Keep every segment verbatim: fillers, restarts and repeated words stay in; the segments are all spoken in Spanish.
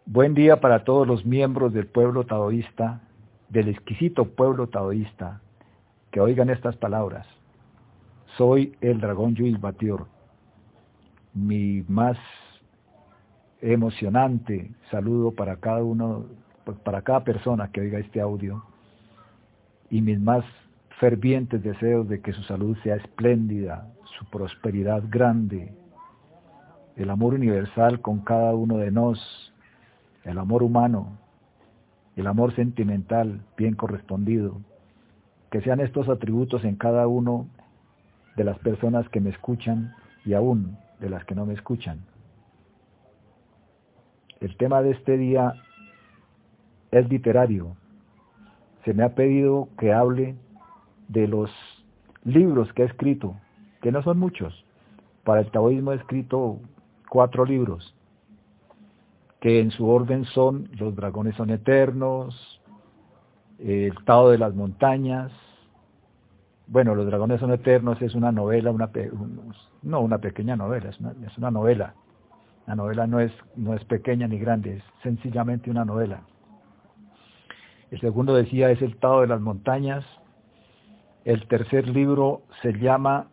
Buen día para todos los miembros del pueblo taoísta, del exquisito pueblo taoísta, que oigan estas palabras. Soy el dragón Yuil Batior. Mi más emocionante saludo para cada uno, para cada persona que oiga este audio, y mis más fervientes deseos de que su salud sea espléndida, su prosperidad grande, el amor universal con cada uno de nos, el amor humano, el amor sentimental bien correspondido, que sean estos atributos en cada uno de las personas que me escuchan y aún de las que no me escuchan. El tema de este día es literario. Se me ha pedido que hable de los libros que he escrito, que no son muchos. Para el taoísmo he escrito cuatro libros, que en su orden son Los dragones son eternos, El Tao de las montañas. Bueno, Los dragones son eternos es una novela, una pe un, no una pequeña novela, es una, es una novela. La novela no es, no es pequeña ni grande, es sencillamente una novela. El segundo, decía, es El Tao de las montañas. El tercer libro se llama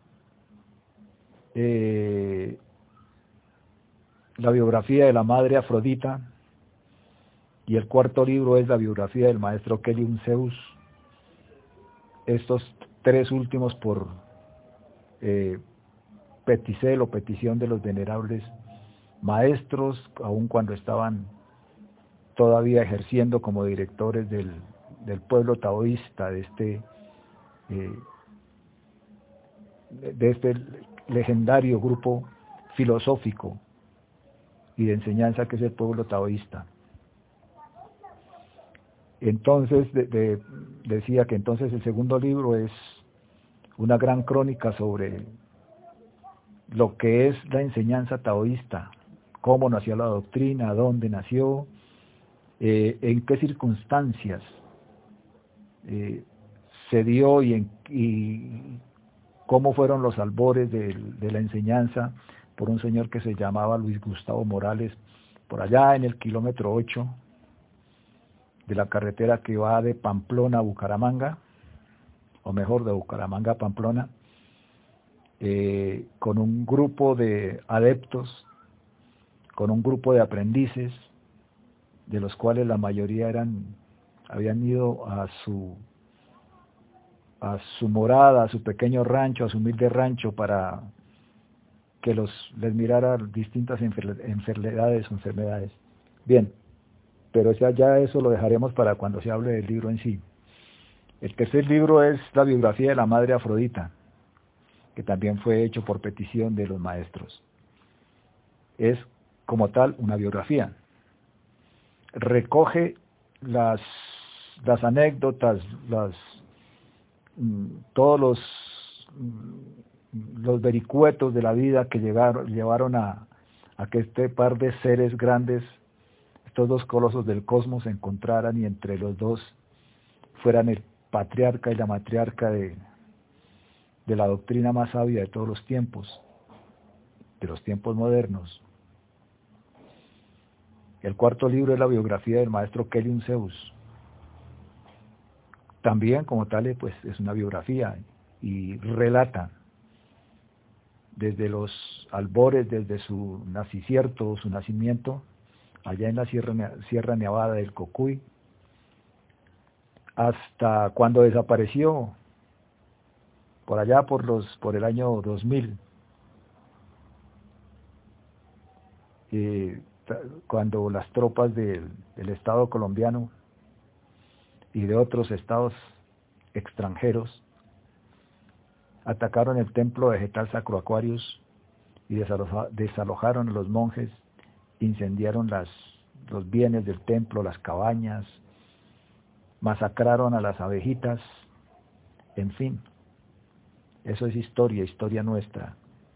eh, La biografía de la madre Afrodita, y el cuarto libro es la biografía del maestro Keliun Zeus. Estos tres últimos por eh, peticel o petición de los venerables maestros, aun cuando estaban todavía ejerciendo como directores del, del pueblo taoísta, de este, eh, de este legendario grupo filosófico y de enseñanza que es el pueblo taoísta. Entonces, de, de, decía que entonces el segundo libro es una gran crónica sobre lo que es la enseñanza taoísta, cómo nació la doctrina, dónde nació, eh, en qué circunstancias eh, se dio y, en, y cómo fueron los albores de, de la enseñanza por un señor que se llamaba Luis Gustavo Morales, por allá en el kilómetro ocho de la carretera que va de Pamplona a Bucaramanga, o mejor, de Bucaramanga a Pamplona, eh, con un grupo de adeptos, con un grupo de aprendices, de los cuales la mayoría eran, habían ido a su, a su morada, a su pequeño rancho, a su humilde rancho, para que los, les mirara distintas enfermedades o enfermedades. Bien, pero ya, ya eso lo dejaremos para cuando se hable del libro en sí. El tercer libro es la biografía de la madre Afrodita, que también fue hecho por petición de los maestros. Es, como tal, una biografía. Recoge las, las anécdotas, las, todos los, los vericuetos de la vida que llegaron, llevaron a, a que este par de seres grandes, estos dos colosos del cosmos, se encontraran y entre los dos fueran el patriarca y la matriarca de, de la doctrina más sabia de todos los tiempos, de los tiempos modernos. El cuarto libro es la biografía del maestro Keliun Zeus. También, como tal, pues es una biografía y relata desde los albores, desde su nacimiento, su nacimiento, allá en la Sierra, Sierra Nevada del Cocuy, hasta cuando desapareció, por allá por, los, por el año dos mil, eh, cuando las tropas del, del Estado colombiano y de otros estados extranjeros atacaron el templo vegetal Sacro Aquarius y desaloja, desalojaron a los monjes, incendiaron las, los bienes del templo, las cabañas, masacraron a las abejitas, en fin, eso es historia, historia nuestra.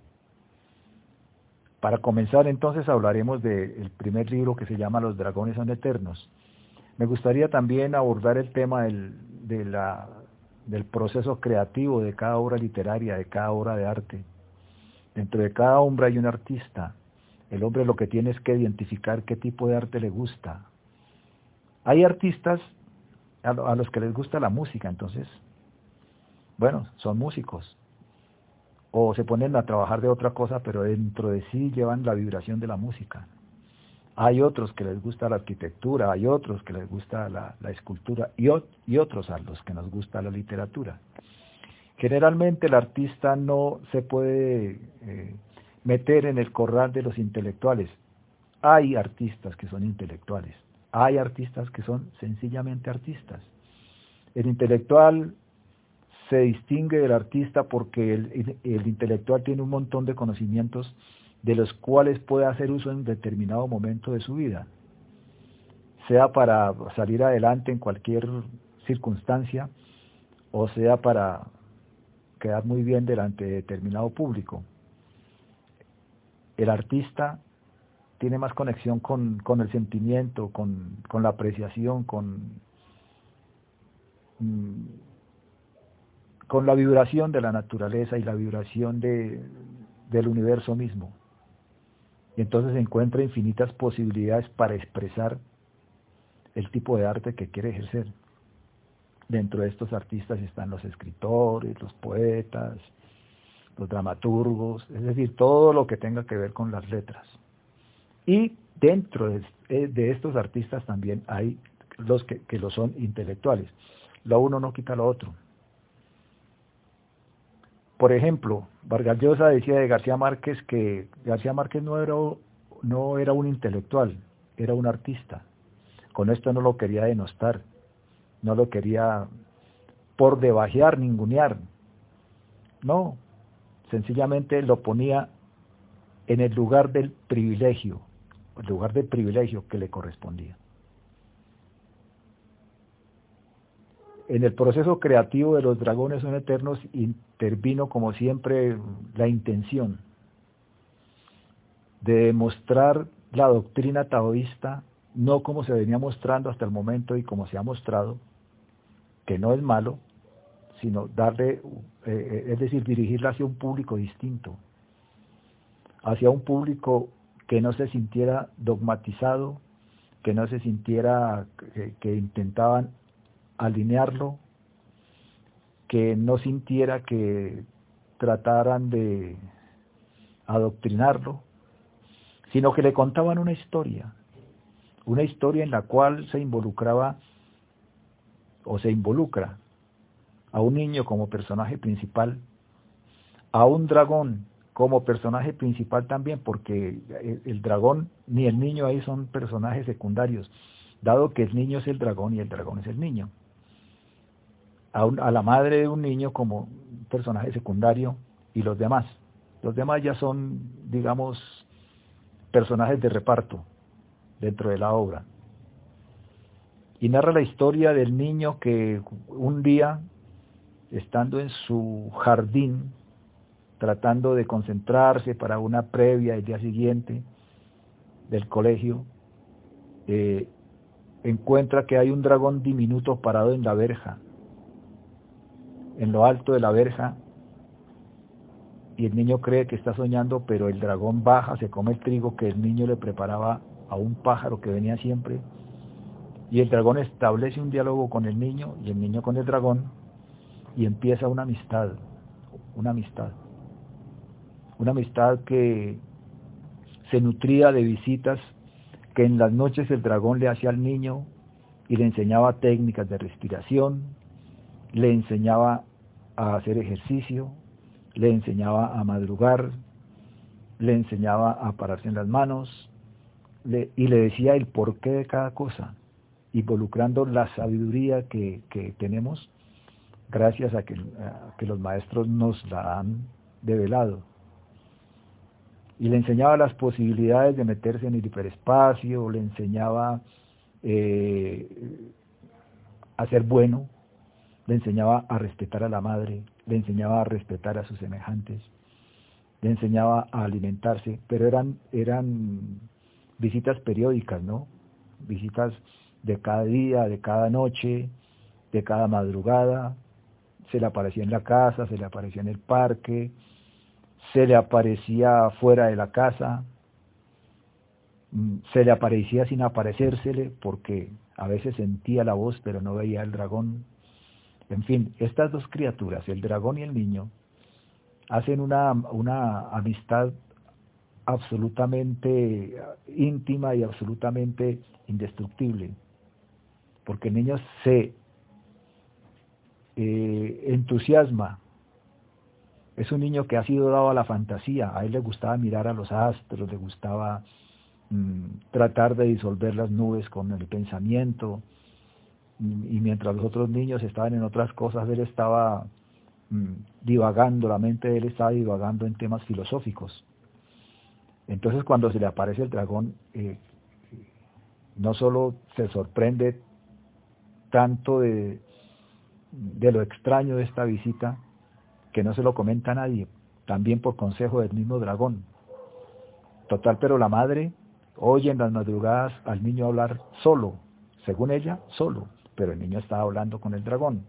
Para comenzar, entonces, hablaremos del primer libro, que se llama Los dragones son eternos. Me gustaría también abordar el tema del, de la, del proceso creativo de cada obra literaria, de cada obra de arte. Dentro de cada obra hay un artista. El hombre lo que tiene es que identificar qué tipo de arte le gusta. Hay artistas a, lo, a los que les gusta la música, entonces, bueno, son músicos. O se ponen a trabajar de otra cosa, pero dentro de sí llevan la vibración de la música. Hay otros que les gusta la arquitectura, hay otros que les gusta la, la escultura y, o, y otros a los que nos gusta la literatura. Generalmente el artista no se puede eh, meter en el corral de los intelectuales. Hay artistas que son intelectuales, hay artistas que son sencillamente artistas. El intelectual se distingue del artista porque el, el, el intelectual tiene un montón de conocimientos de los cuales puede hacer uso en determinado momento de su vida, sea para salir adelante en cualquier circunstancia, o sea para quedar muy bien delante de determinado público. El artista tiene más conexión con, con el sentimiento, con, con la apreciación, con, con la vibración de la naturaleza y la vibración de, del universo mismo. Y entonces encuentra infinitas posibilidades para expresar el tipo de arte que quiere ejercer. Dentro de estos artistas están los escritores, los poetas, los dramaturgos, es decir, todo lo que tenga que ver con las letras. Y dentro de, de estos artistas también hay los que, que lo son intelectuales. Lo uno no quita lo otro. Por ejemplo, Vargas Llosa decía de García Márquez que García Márquez no era, no era un intelectual, era un artista. Con esto no lo quería denostar, no lo quería por debajear, ningunear. No, sencillamente lo ponía en el lugar del privilegio, el lugar del privilegio que le correspondía. En el proceso creativo de Los Dragones Son Eternos intervino, como siempre, la intención de mostrar la doctrina taoísta, no como se venía mostrando hasta el momento y como se ha mostrado, que no es malo, sino darle, eh, es decir, dirigirla hacia un público distinto, hacia un público que no se sintiera dogmatizado, que no se sintiera que, que intentaban alinearlo, que no sintiera que trataran de adoctrinarlo, sino que le contaban una historia, una historia en la cual se involucraba o se involucra a un niño como personaje principal, a un dragón como personaje principal también, porque el, el dragón ni el niño ahí son personajes secundarios, dado que el niño es el dragón y el dragón es el niño. A, un, a la madre de un niño como personaje secundario y los demás. Los demás ya son, digamos, personajes de reparto dentro de la obra. Y narra la historia del niño que un día, estando en su jardín, tratando de concentrarse para una previa el día siguiente del colegio, eh, encuentra que hay un dragón diminuto parado en la verja, en lo alto de la verja, y el niño cree que está soñando, pero el dragón baja, se come el trigo que el niño le preparaba a un pájaro que venía siempre, y el dragón establece un diálogo con el niño, y el niño con el dragón, y empieza una amistad, una amistad, una amistad que se nutría de visitas que en las noches el dragón le hacía al niño, y le enseñaba técnicas de respiración, le enseñaba a hacer ejercicio, le enseñaba a madrugar, le enseñaba a pararse en las manos, le, y le decía el porqué de cada cosa, involucrando la sabiduría que, que tenemos gracias a que, a que los maestros nos la han develado. Y le enseñaba las posibilidades de meterse en el hiperespacio, le enseñaba eh, a ser bueno, le enseñaba a respetar a la madre, le enseñaba a respetar a sus semejantes, le enseñaba a alimentarse, pero eran, eran visitas periódicas, ¿no? Visitas de cada día, de cada noche, de cada madrugada. Se le aparecía en la casa, se le aparecía en el parque, se le aparecía fuera de la casa, se le aparecía sin aparecérsele, porque a veces sentía la voz pero no veía el dragón. En fin, estas dos criaturas, el dragón y el niño, hacen una, una amistad absolutamente íntima y absolutamente indestructible, porque el niño se eh, entusiasma. Es un niño que ha sido dado a la fantasía. A él le gustaba mirar a los astros, le gustaba mmm, tratar de disolver las nubes con el pensamiento, y mientras los otros niños estaban en otras cosas, él estaba mmm, divagando, la mente de él estaba divagando en temas filosóficos. Entonces cuando se le aparece el dragón, eh, no solo se sorprende tanto de, de lo extraño de esta visita, que no se lo comenta a nadie, también por consejo del mismo dragón. Total, pero la madre oye en las madrugadas al niño hablar solo, según ella, solo, pero el niño estaba hablando con el dragón.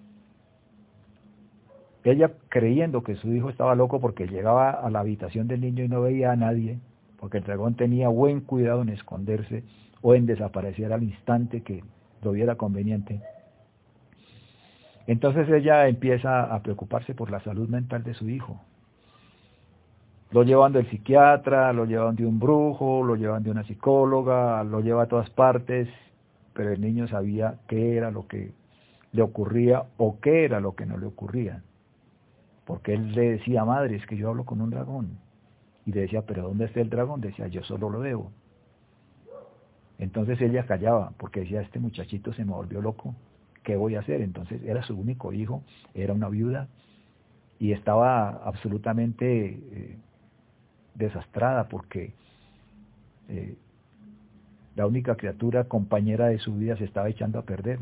Ella, creyendo que su hijo estaba loco porque llegaba a la habitación del niño y no veía a nadie, porque el dragón tenía buen cuidado en esconderse o en desaparecer al instante que lo viera conveniente. Entonces ella empieza a preocuparse por la salud mental de su hijo. Lo llevan del psiquiatra, lo llevan de un brujo, lo llevan de una psicóloga, lo lleva a todas partes, pero el niño sabía qué era lo que le ocurría o qué era lo que no le ocurría. Porque él le decía, madre, es que yo hablo con un dragón. Y le decía, pero ¿dónde está el dragón? Decía, yo solo lo veo. Entonces ella callaba, porque decía, este muchachito se me volvió loco, ¿qué voy a hacer? Entonces era su único hijo, era una viuda, y estaba absolutamente eh, desastrada, porque eh, la única criatura compañera de su vida se estaba echando a perder.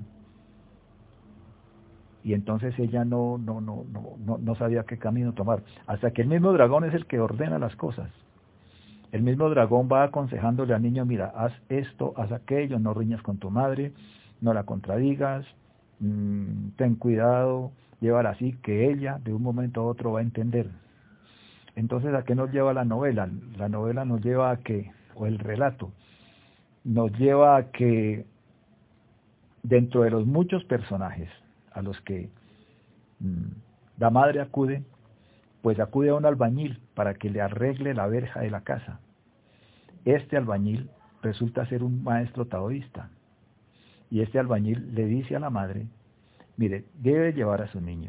Y entonces ella no, no, no, no, no, no sabía qué camino tomar, hasta que el mismo dragón es el que ordena las cosas. El mismo dragón va aconsejándole al niño, mira, haz esto, haz aquello, no riñas con tu madre, no la contradigas, mmm, ten cuidado, llévala así, que ella de un momento a otro va a entender. Entonces, ¿a qué nos lleva la novela? La novela nos lleva a que, o el relato, nos lleva a que dentro de los muchos personajes a los que mmm, la madre acude, pues acude a un albañil para que le arregle la verja de la casa. Este albañil resulta ser un maestro taoísta, y este albañil le dice a la madre, mire, debe llevar a su niño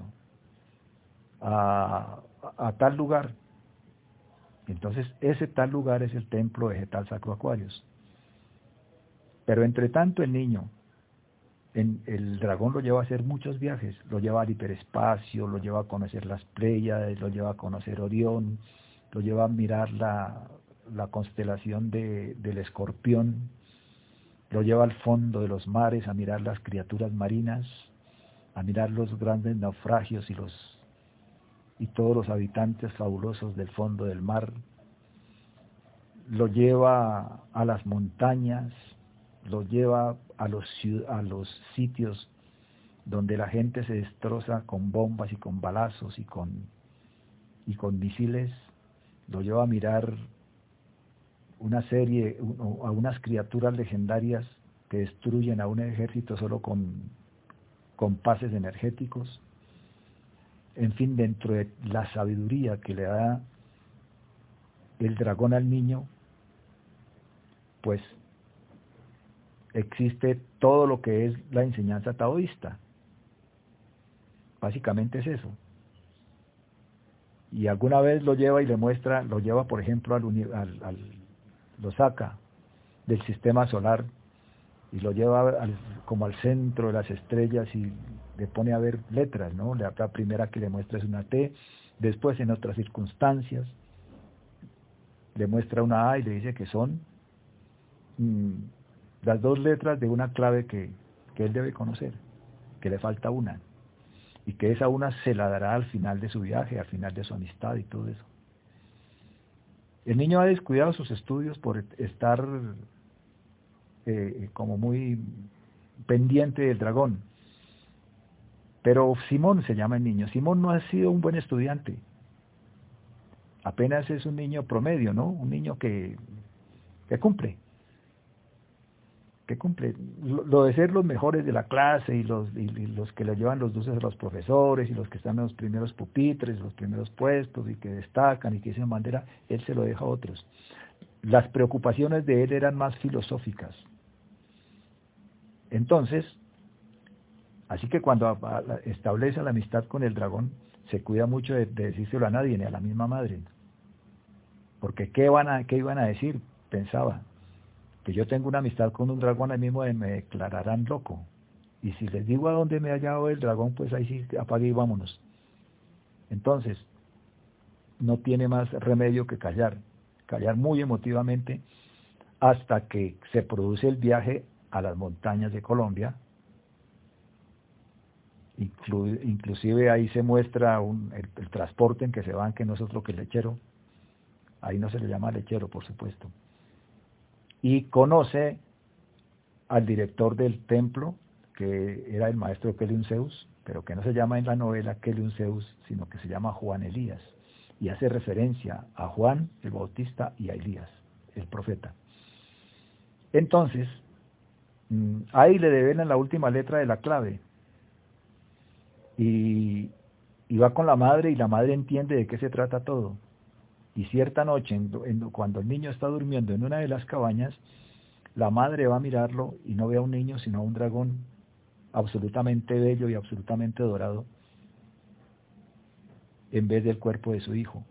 a, a, a tal lugar. Entonces ese tal lugar es el templo vegetal Sacro Aquarius. Pero entre tanto el niño, en, el dragón lo lleva a hacer muchos viajes, lo lleva al hiperespacio, lo lleva a conocer las Pléyades, lo lleva a conocer Orión, lo lleva a mirar la, la constelación de, del Escorpión, lo lleva al fondo de los mares a mirar las criaturas marinas, a mirar los grandes naufragios y, los, y todos los habitantes fabulosos del fondo del mar, lo lleva a las montañas, lo lleva a los, a los sitios donde la gente se destroza con bombas y con balazos y con, y con misiles, lo lleva a mirar una serie, a unas criaturas legendarias que destruyen a un ejército solo con, con pases energéticos. En fin, dentro de la sabiduría que le da el dragón al niño, pues existe todo lo que es la enseñanza taoísta. Básicamente es eso. Y alguna vez lo lleva y le muestra, lo lleva por ejemplo al, al, al lo saca del sistema solar y lo lleva al, como al centro de las estrellas y le pone a ver letras, ¿no? La primera que le muestra es una T, después en otras circunstancias le muestra una A y le dice que son mmm, las dos letras de una clave que, que él debe conocer, que le falta una, y que esa una se la dará al final de su viaje, al final de su amistad y todo eso. El niño ha descuidado sus estudios por estar eh, como muy pendiente del dragón. Pero Simón se llama el niño. Simón no ha sido un buen estudiante. Apenas es un niño promedio, ¿no? Un niño que, que cumple. que cumple lo, lo de ser los mejores de la clase y los, y, y los que le llevan los dulces a los profesores y los que están en los primeros pupitres, los primeros puestos y que destacan y que dicen bandera, él se lo deja a otros. Las preocupaciones de él eran más filosóficas. Entonces, así que cuando a, a, establece la amistad con el dragón, se cuida mucho de, de decírselo a nadie, ni a la misma madre. Porque ¿qué, van a, qué iban a decir? Pensaba, que yo tengo una amistad con un dragón, ahí mismo me declararán loco. Y si les digo a dónde me ha hallado el dragón, pues ahí sí apague y vámonos. Entonces, no tiene más remedio que callar, callar muy emotivamente, hasta que se produce el viaje a las montañas de Colombia. Inclu inclusive ahí se muestra un, el, el transporte en que se van, que no es otro que el lechero. Ahí no se le llama lechero, por supuesto. Y conoce al director del templo, que era el maestro Keliun Zeus, pero que no se llama en la novela Keliun Zeus, sino que se llama Juan Elías, y hace referencia a Juan el Bautista y a Elías, el profeta. Entonces, ahí le develan la última letra de la clave, y, y va con la madre, y la madre entiende de qué se trata todo. Y cierta noche, en, en, cuando el niño está durmiendo en una de las cabañas, la madre va a mirarlo y no ve a un niño, sino a un dragón absolutamente bello y absolutamente dorado, en vez del cuerpo de su hijo.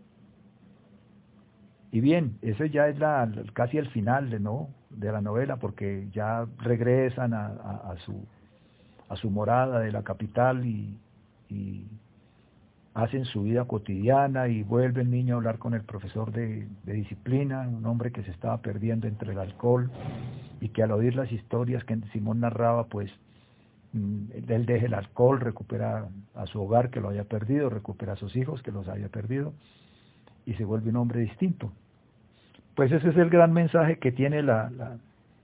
Y bien, eso ya es la, casi el final de, ¿no? de la novela, porque ya regresan a, a, a, su, a su morada de la capital y, y hacen su vida cotidiana, y vuelve el niño a hablar con el profesor de, de disciplina, un hombre que se estaba perdiendo entre el alcohol, y que al oír las historias que Simón narraba, pues él deja el alcohol, recupera a su hogar que lo había perdido, recupera a sus hijos que los había perdido, y se vuelve un hombre distinto. Pues ese es el gran mensaje que tiene la, la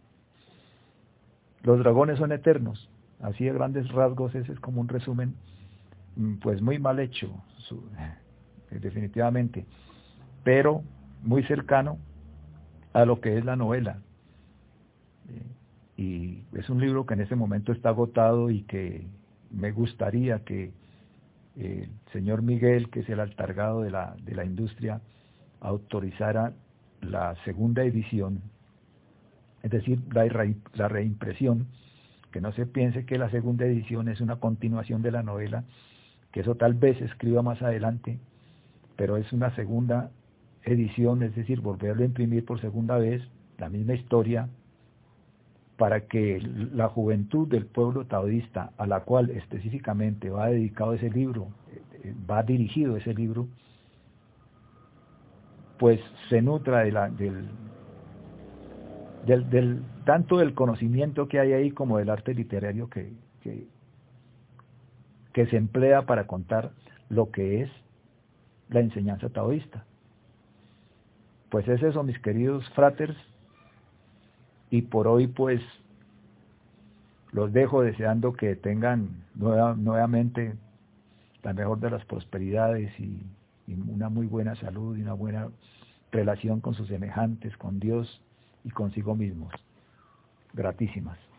los dragones son eternos. Así de grandes rasgos, ese es como un resumen, pues muy mal hecho, su, definitivamente, pero muy cercano a lo que es la novela. Y es un libro que en este momento está agotado, y que me gustaría que el señor Miguel, que es el altargado de la, de la industria, autorizara la segunda edición, es decir, la, re, la reimpresión, que no se piense que la segunda edición es una continuación de la novela, que eso tal vez se escriba más adelante, pero es una segunda edición, es decir, volverlo a imprimir por segunda vez, la misma historia, para que la juventud del pueblo taoísta, a la cual específicamente va dedicado ese libro, va dirigido ese libro, pues se nutra de la, del, del, del, tanto del conocimiento que hay ahí como del arte literario que, que, que se emplea para contar lo que es la enseñanza taoísta. Pues es eso, mis queridos fraters, y por hoy pues los dejo deseando que tengan nueva, nuevamente la mejor de las prosperidades, y, y una muy buena salud y una buena relación con sus semejantes, con Dios y consigo mismos. Gratísimas.